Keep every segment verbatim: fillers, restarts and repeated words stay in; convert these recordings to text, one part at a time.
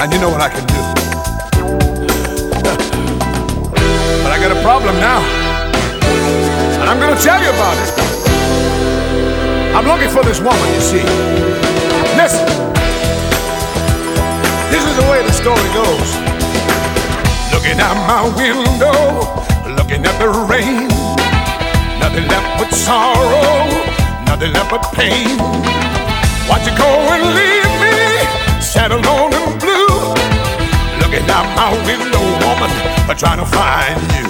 And you know what I can do. But I got a problem now, and I'm gonna tell you about it. I'm looking for this woman, you see. Listen, this is the way the story goes. Looking out my window, looking at the rain. Nothing left but sorrow, nothing left but pain. Watch you go and leave me, sad alone and blue. Looking out my window, woman, I'm trying to find you.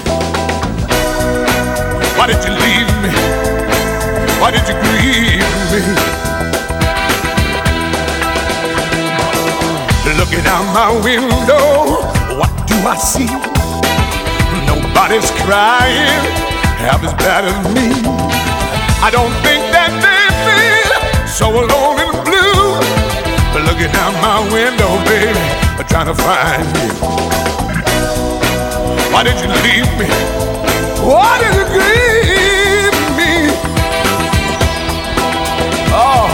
Why did you leave me? Why did you grieve me? Looking out my window, what do I see? Nobody's crying half as bad as me. I don't think that they feel so alone and blue. But looking out my window, baby, I'm trying to find you. Why did you leave me? Why did you grieve me? Oh,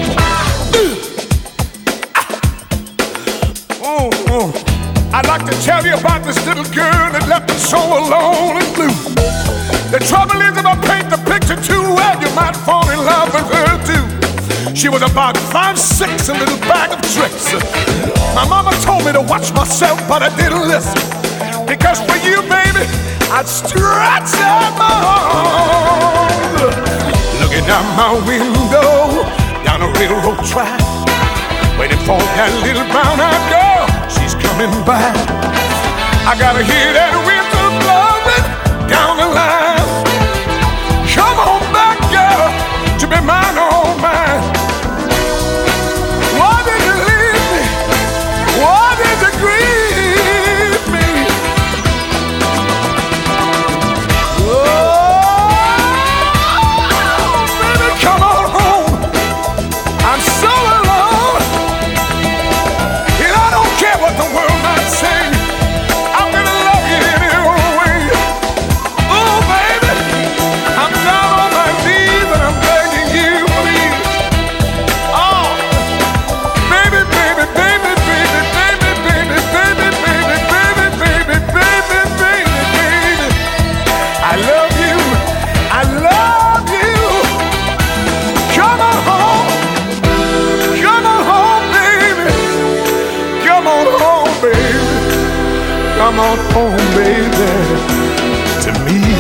oh, oh. I'd like to tell you about this little girl that left me so alone and blue. The trouble is, if I paint the picture too well, you might fall in love with her too. She was about five, six, a little bag of tricks. My mama told me to watch myself, but I didn't listen. Because for you, baby, I'd stretch out my arms. Looking out my window, down a railroad track, waiting for that little brown-eyed girl. She's coming back. I gotta hear that whistle blowing down the line. Come on back, girl, to be mine, oh mine. Why did you leave me? Why did you grieve me? Oh, baby, come on home. I'm so alone, and I don't care what the world might say. I'm gonna love you anyway. Oh, baby, I'm down on my knees and I'm begging you, please. Oh, baby, baby, baby, baby, baby, baby, baby, baby, baby, baby, baby, baby, baby. I love you. I love you. Come on home. Come on home, baby. Come on home, baby. Come on home, baby, to me.